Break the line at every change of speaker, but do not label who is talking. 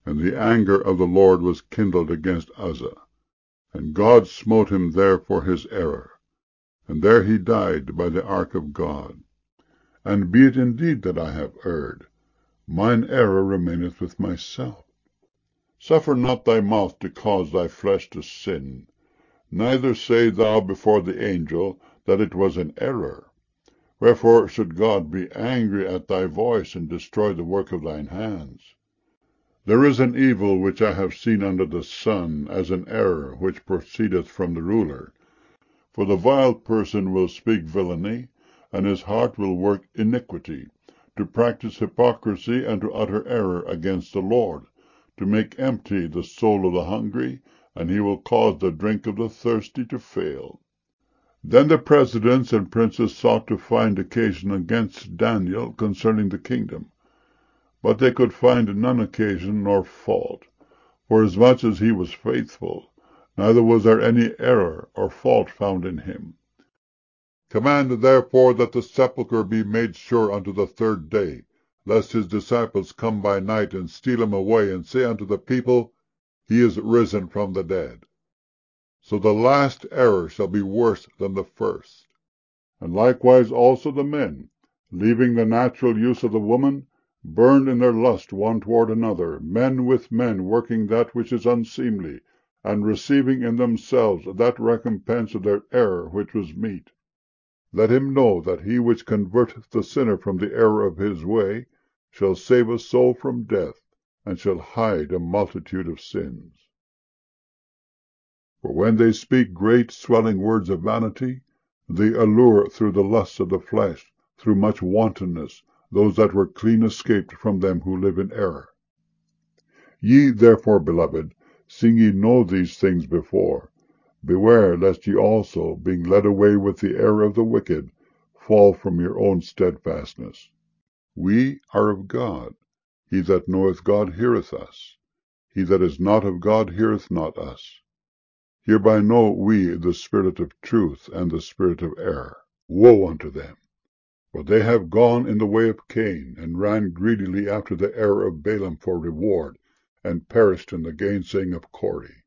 And the anger of the Lord was kindled against Uzzah, and God smote him there for his error, and there he died by the ark of God. And be it indeed that I have erred, mine error remaineth with myself. Suffer not thy mouth to cause thy flesh to sin, neither say thou before the angel that it was an error. Wherefore should God be angry at thy voice, and destroy the work of thine hands? There is an evil which I have seen under the sun, as an error which proceedeth from the ruler. For the vile person will speak villainy, and his heart will work iniquity, to practice hypocrisy, and to utter error against the Lord, to make empty the soul of the hungry, and he will cause the drink of the thirsty to fail. Then the presidents and princes sought to find occasion against Daniel concerning the kingdom, but they could find none occasion nor fault, forasmuch as he was faithful, neither was there any error or fault found in him. Command therefore that the sepulchre be made sure unto the 3rd day, lest his disciples come by night and steal him away, and say unto the people, He is risen from the dead. So the last error shall be worse than the first. And likewise also the men, leaving the natural use of the woman, burned in their lust one toward another, men with men, working that which is unseemly, and receiving in themselves that recompense of their error which was meet. Let him know that he which converteth the sinner from the error of his way shall save a soul from death, and shall hide a multitude of sins. For when they speak great swelling words of vanity, they allure through the lusts of the flesh, through much wantonness, those that were clean escaped from them who live in error. Ye therefore, beloved, seeing ye know these things before, beware lest ye also, being led away with the error of the wicked, fall from your own steadfastness. We are of God. He that knoweth God heareth us. He that is not of God heareth not us. Hereby know we the spirit of truth and the spirit of error. Woe unto them! For they have gone in the way of Cain, and ran greedily after the error of Balaam for reward, and perished in the gainsaying of Kore.